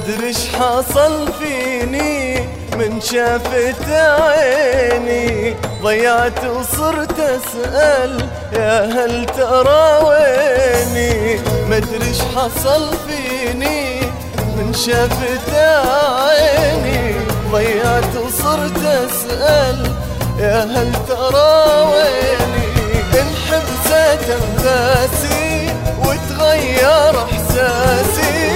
مدري ايش حصل فيني من شافت عيني، ضيعت وصرت اسأل يا هل ترى ويني. مدري ايش حصل فيني من شافت عيني، ضيعت وصرت اسأل يا هل ترى ويني. انحبست انفاسي وتغير احساسي،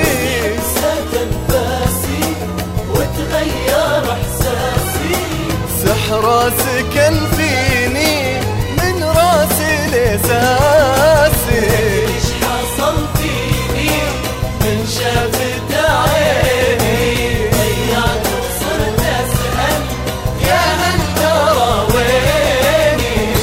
سحر سكن فيني من راسي لساسي. ايش حصل فيني من شافت عيني، ضيعت وصرت اسأل يا هل ترى ويني.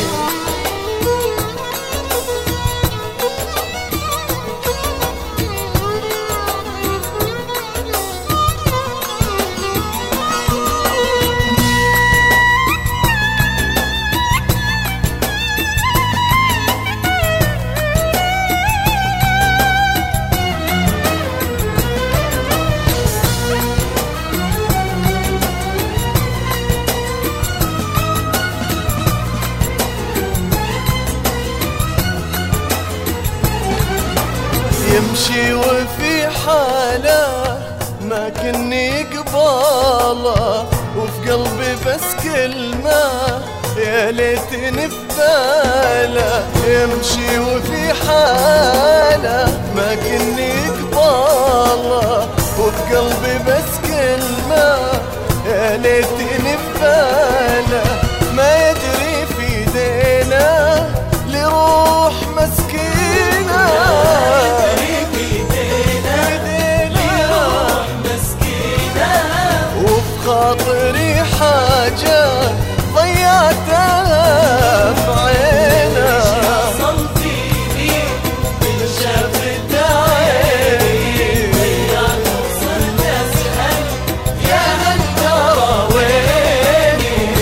يمشي وفي حاله ما كني قباله، وفي قلبي بس كلمة يا ليتني في باله. يمشي وفي حاله ما كني قباله، وفي قلبي بس كلمة يا ليتني في باله. ما يدري في دينا لروح مسكينة، خاطري حاجة ضيعتها في عينه. ايش حصل فيني من شافت عيني، ضيعت وصرت اسأل يا هل ترى ويني.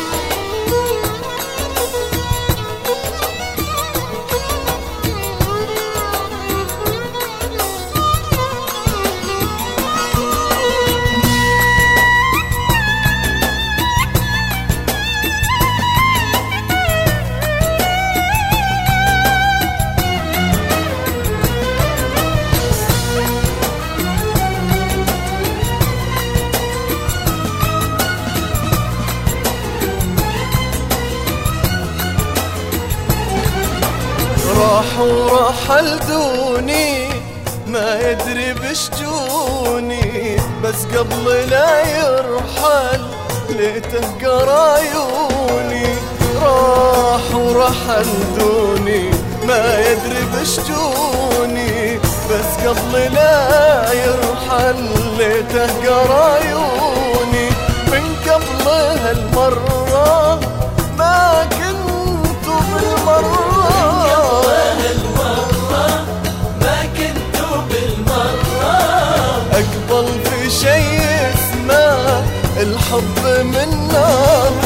راحوا رحل دوني ما يدري بشجوني، بس قبل لا يرحل ليته قرا عيوني. راحوا رحل دوني ما يدري بشجوني، بس قبل لا يرحل ليته قرا عيوني. من قبل هالمرة ما كنت بالمرة، أقبل في شي اسمه الحب من نار